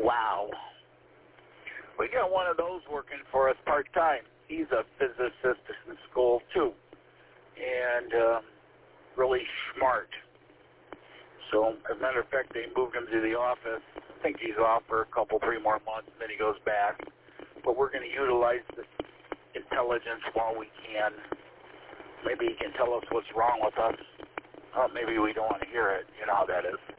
Wow. We got one of those working for us part-time. He's a physicist in school, too, and really smart. So, as a matter of fact, they moved him to the office. I think he's off for a couple, 3 more months, and then he goes back. But we're going to utilize this intelligence while we can. Maybe he can tell us what's wrong with us. Maybe we don't want to hear it. You know how that is.